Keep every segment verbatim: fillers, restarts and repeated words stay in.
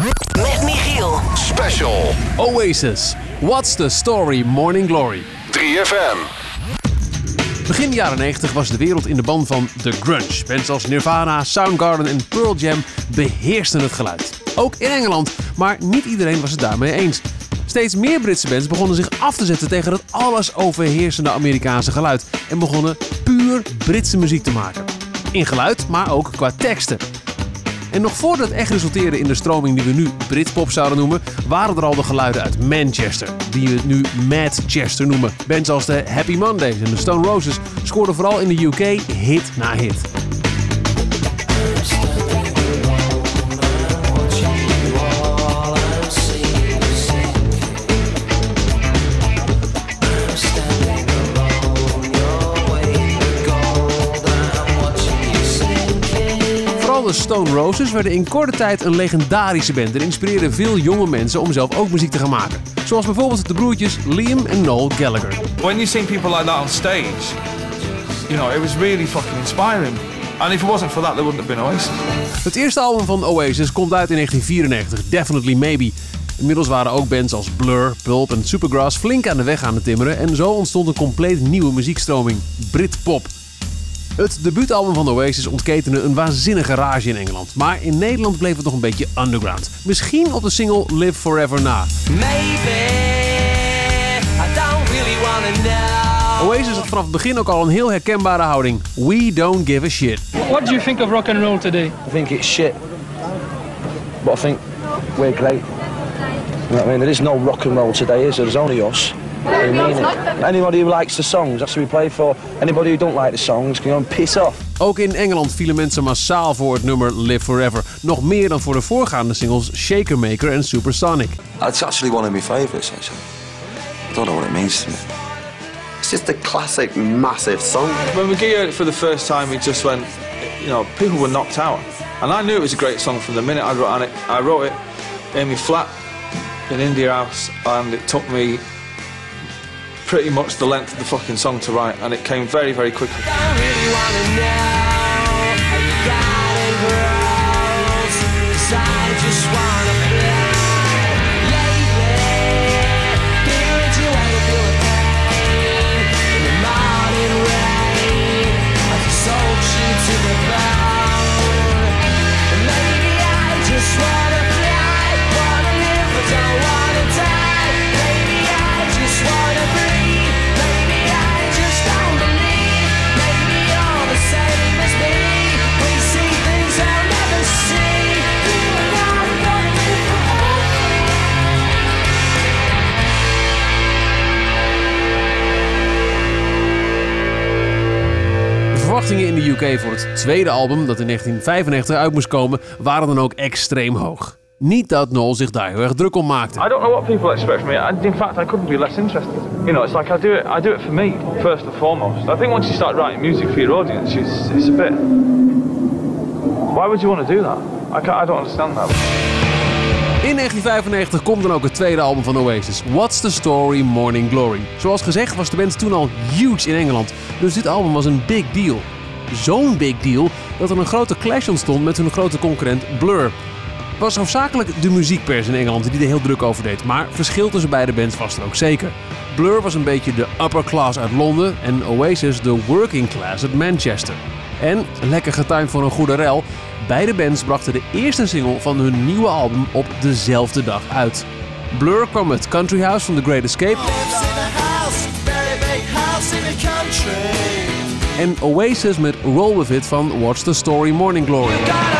Met Michiel. Special. Oasis. What's the Story Morning Glory. drie F M. Begin jaren negentig was de wereld in de ban van de grunge. Bands als Nirvana, Soundgarden en Pearl Jam beheersten het geluid. Ook in Engeland, maar niet iedereen was het daarmee eens. Steeds meer Britse bands begonnen zich af te zetten tegen het alles overheersende Amerikaanse geluid en begonnen puur Britse muziek te maken. In geluid, maar ook qua teksten. En nog voordat het echt resulteerde in de stroming die we nu Britpop zouden noemen, waren er al de geluiden uit Manchester, die we nu Madchester noemen. Bands als de Happy Mondays en de Stone Roses scoorden vooral in de U K hit na hit. De Stone Roses werden in korte tijd een legendarische band en inspireerden veel jonge mensen om zelf ook muziek te gaan maken. Zoals bijvoorbeeld de broertjes Liam en Noel Gallagher. When you see people like that on stage, you know, it was really fucking inspiring. And if it wasn't for that, there wouldn't have been Oasis. Het eerste album van Oasis komt uit in negentien vierennegentig, Definitely Maybe. Inmiddels waren ook bands als Blur, Pulp en Supergrass flink aan de weg aan het timmeren en zo ontstond een compleet nieuwe muziekstroming, Britpop. Het debuutalbum van Oasis ontketende een waanzinnige rage in Engeland. Maar in Nederland bleef het nog een beetje underground. Misschien op de single Live Forever na. Maybe, I don't really wanna know. Oasis had vanaf het begin ook al een heel herkenbare houding. We don't give a shit. What do you think of rock and roll today? I think it's shit. But I think we're great. You know what I mean? There is no rock and roll today, is there? There's only us. I mean it. Anybody who likes the songs, that's who we play for. Anybody who don't like the songs can go and piss off. Ook in Engeland vielen mensen massaal voor het nummer Live Forever. Nog meer dan voor de voorgaande singles Shaker Maker en Supersonic. It's actually one of my favourites, actually. I don't know what it means to me. It's just a classic, massive song. When we heard it for the first time, we just went, you know, people were knocked out. And I knew it was a great song from the minute I wrote it. I wrote it in my flat in India House, and it took me pretty much the length of the fucking song to write, and it came very, very quickly. I don't really wanna know how you got it gross, 'cause I just wanna fly. Lately, feeling too heavy, feeling pain in the morning rain, as it soaks you to the bone. And maybe I just wanna fly, wanna live, but don't wanna die. Maybe I just wanna breathe. De verwachtingen in de U K voor het tweede album, dat in negentien vijfennegentig uit moest komen, waren dan ook extreem hoog. Niet dat Noel zich daar heel erg druk om maakte. I don't know what people expect from me. I, in fact, I couldn't be less interested. You know, it's like I do it. I do it for me first and foremost. I think once you start writing music for your audience, it's, it's a bit. Why would you want to do that? I can't, I don't understand that. In negentien vijfennegentig komt dan ook het tweede album van Oasis, What's the Story Morning Glory. Zoals gezegd was de band toen al huge in Engeland, dus dit album was een big deal. Zo'n big deal dat er een grote clash ontstond met hun grote concurrent Blur. Het was hoofdzakelijk de muziekpers in Engeland die er heel druk over deed, maar verschil tussen beide bands was er ook zeker. Blur was een beetje de upper class uit Londen en Oasis de working class uit Manchester. En, lekker getimed voor een goede rel, beide bands brachten de eerste single van hun nieuwe album op dezelfde dag uit. Blur kwam met Country House van The Great Escape en Oasis met Roll With It van What's the Story Morning Glory.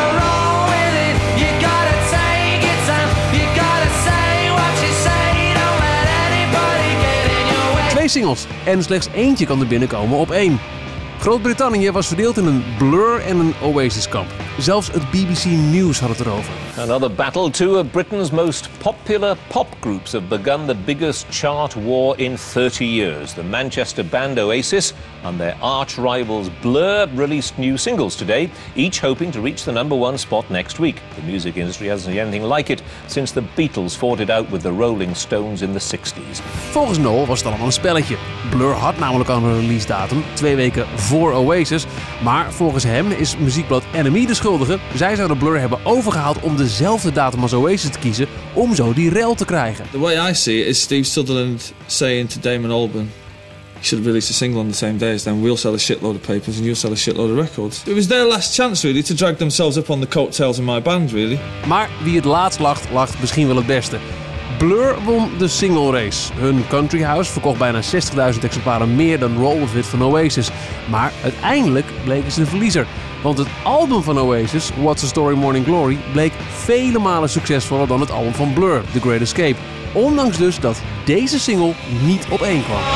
Twee singles en slechts eentje kan er binnenkomen op één. Groot-Brittannië was verdeeld in een Blur en een Oasis-kamp. Zelfs het B B C News had het erover. Another battle. Two of Britain's most popular pop groups have begun the biggest chart war in thirty years. The Manchester band Oasis and their arch rivals Blur released new singles today, each hoping to reach the number one spot next week. The music industry hasn't seen anything like it since the Beatles fought it out with the Rolling Stones in the sixties. Volgens Noel was het allemaal een spelletje. Blur had namelijk al een release datum, twee weken voor voor Oasis. Maar volgens hem is muziekblad N M E de schuldige. Zij zouden Blur hebben overgehaald om dezelfde datum als Oasis te kiezen, om zo die rel te krijgen. The way I see it is Steve Sutherland saying to Damon Albarn, you should have released a single on the same day as them. We'll sell a shitload of papers and you'll sell a shitload of records. It was their last chance really to drag themselves up on the coattails of my band really. Maar wie het laatst lacht, lacht misschien wel het beste. Blur won de single race. Hun Country House verkocht bijna zestigduizend exemplaren meer dan Roll With It van Oasis. Maar uiteindelijk bleken ze de verliezer. Want het album van Oasis, What's the Story Morning Glory, bleek vele malen succesvoller dan het album van Blur, The Great Escape. Ondanks dus dat deze single niet op één kwam.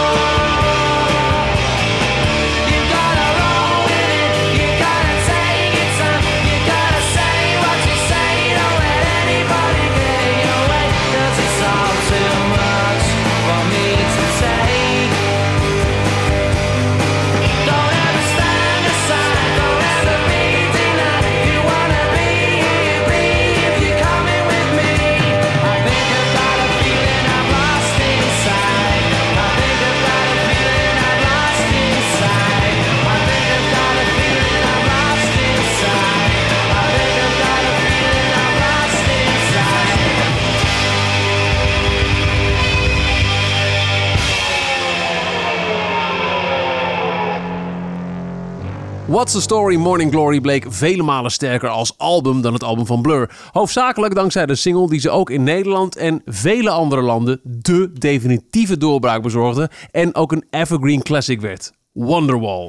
What's the Story Morning Glory bleek vele malen sterker als album dan het album van Blur. Hoofdzakelijk dankzij de single die ze ook in Nederland en vele andere landen de definitieve doorbraak bezorgde en ook een evergreen classic werd. Wonderwall.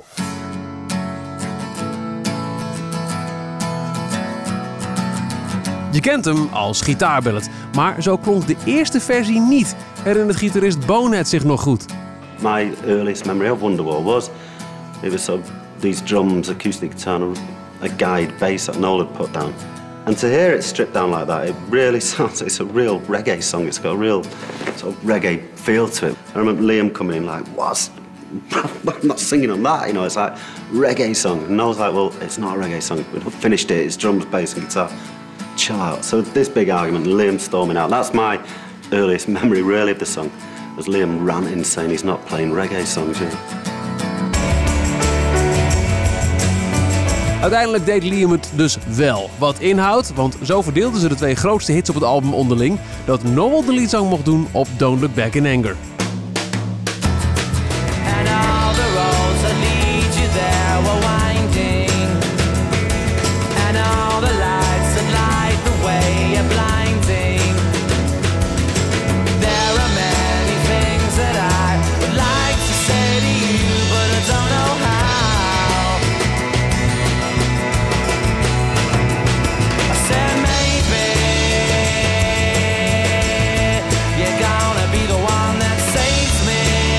Je kent hem als gitaarballet, maar zo klonk de eerste versie niet, herinnert gitarist Bonehead zich nog goed. My earliest memory of Wonderwall was, it was sort of these drums, acoustic guitar, a guide bass that Noel had put down. And to hear it stripped down like that, it really sounds, it's a real reggae song. It's got a real sort of reggae feel to it. I remember Liam coming in like, what? I'm not singing on that, you know, it's like reggae song. And Noel's like, well, it's not a reggae song. We finished it, it's drums, bass and guitar. Chill out. So this big argument, Liam storming out. That's my earliest memory really of the song. Was Liam ranting saying he's not playing reggae songs, you know. Uiteindelijk deed Liam het dus wel. Wat inhoudt, want zo verdeelden ze de twee grootste hits op het album onderling, dat Noel de leadzang mocht doen op Don't Look Back in Anger. And all the roads that lead you there were winding, and all the lights that light the way are blinding. There are many things that I would like to say to you, but I don't know how. I said maybe you're gonna be the one that saves me.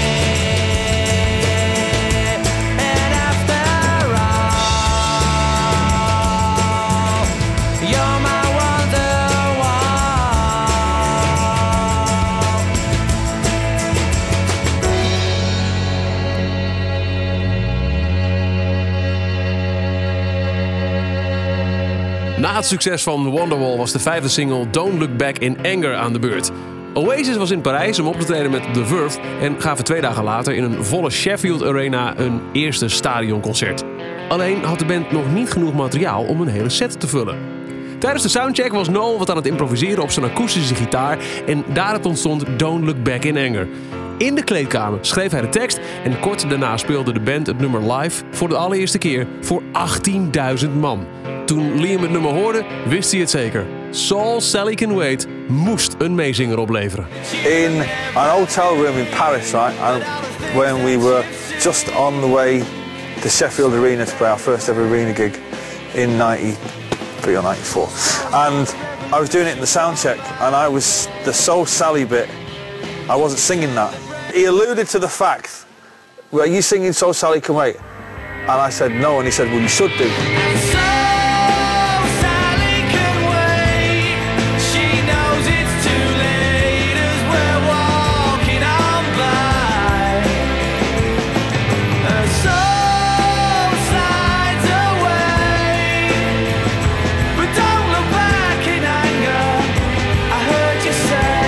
And after all, you're my Wonderwall. Na het succes van Wonderwall was de vijfde single Don't Look Back in Anger aan de beurt. Oasis was in Parijs om op te treden met The Verve en gaven twee dagen later in een volle Sheffield Arena een eerste stadionconcert. Alleen had de band nog niet genoeg materiaal om een hele set te vullen. Tijdens de soundcheck was Noel wat aan het improviseren op zijn akoestische gitaar en daaruit ontstond Don't Look Back in Anger. In de kleedkamer schreef hij de tekst en kort daarna speelde de band het nummer live voor de allereerste keer voor achttienduizend man. Toen Liam het nummer hoorde, wist hij het zeker. Saul Sally Can Wait moest een meezinger opleveren. In an hotel room in Paris, right, and when we were just on the way to Sheffield Arena to play our first ever arena gig in ninety-three or ninety-four. And I was doing it in the sound check, and I was the Soul Sally bit. I wasn't singing that. He alluded to the fact, were you singing Soul Sally Can Wait? And I said no, and he said, well, you should do. So Sally can wait. She knows it's too late as we're walking on by. Her soul slides away, but don't look back in anger. I heard you say.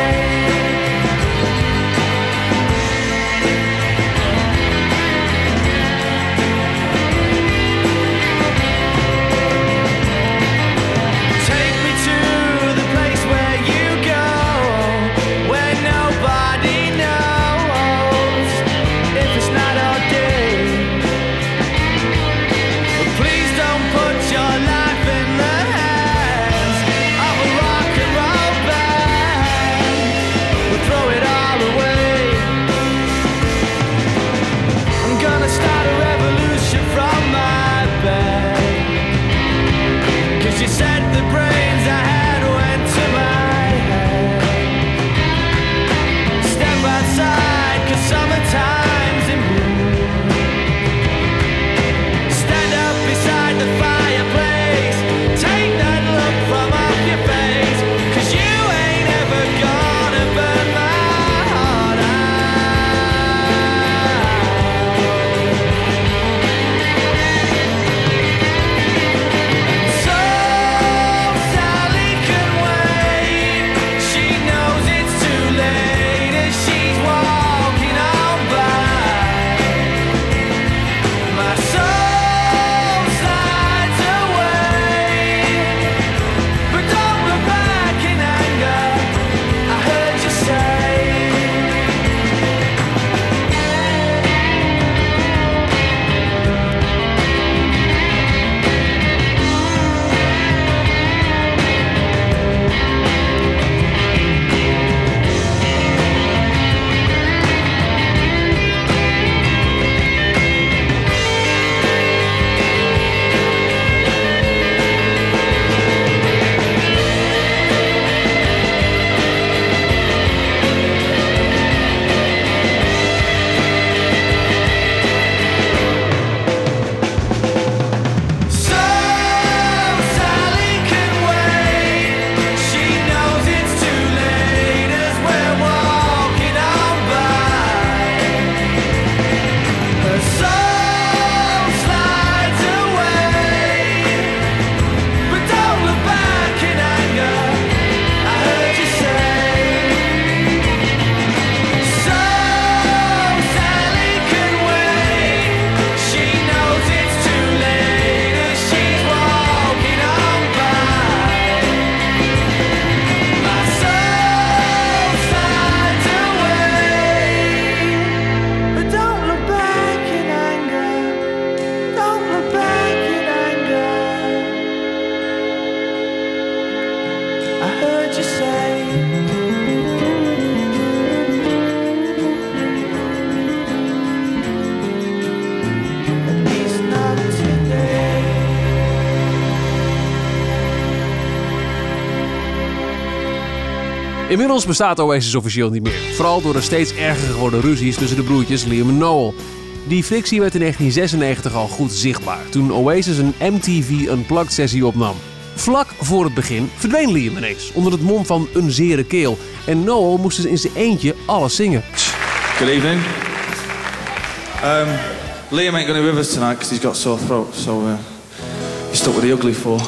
Inmiddels bestaat Oasis officieel niet meer. Vooral door de steeds erger geworden ruzies tussen de broertjes Liam en Noel. Die frictie werd in negentien zesennegentig al goed zichtbaar toen Oasis een M T V Unplugged sessie opnam. Vlak voor het begin verdween Liam ineens onder het mom van een zere keel. En Noel moest dus in zijn eentje alles zingen. Good evening. Um, Liam ain't going to be with us tonight because he's got a sore throat, so uh, he's stuck with the ugly four.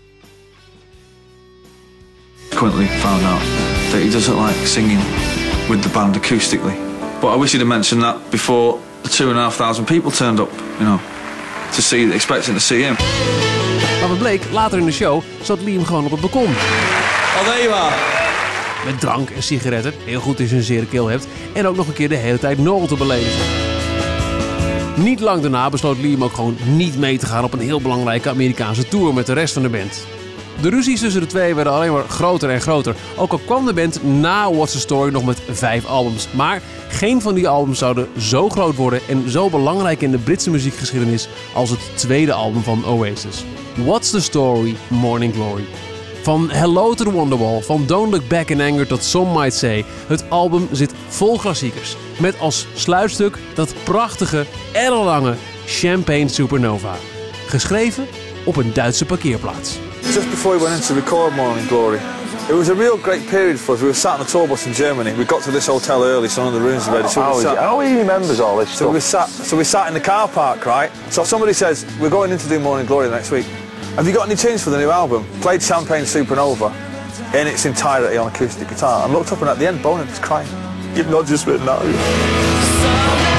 Quickly found out that he doesn't like singing with the band acoustically. But I wish he'd have mentioned that before the two and a half thousand people turned up, you know, to see, expecting to see him. Maar wat bleek, later in de show zat Liam gewoon op het balkon. Oh, there you are. Met drank en sigaretten, heel goed als je een zere keel hebt, en ook nog een keer de hele tijd Noel te beleven. Niet lang daarna besloot Liam ook gewoon niet mee te gaan op een heel belangrijke Amerikaanse tour met de rest van de band. De ruzies tussen de twee werden alleen maar groter en groter. Ook al kwam de band na What's the Story nog met vijf albums. Maar geen van die albums zouden zo groot worden en zo belangrijk in de Britse muziekgeschiedenis als het tweede album van Oasis. What's the Story, Morning Glory. Van Hello to the Wonderwall, van Don't Look Back in Anger tot Some Might Say. Het album zit vol klassiekers. Met als sluitstuk dat prachtige, ellenlange Champagne Supernova. Geschreven op een Duitse parkeerplaats. Just before we went in to record Morning Glory, it was a real great period for us. We were sat on a tour bus in Germany. We got to this hotel early, so none of the rooms were ready. So How, we sat, how he remembers all this so stuff? we sat, so we sat in the car park, right? So somebody says, we're going in to do Morning Glory the next week. Have you got any tunes for the new album? Played Champagne Supernova in its entirety on acoustic guitar. And looked up and at the end, Bono was crying. You've not just written that.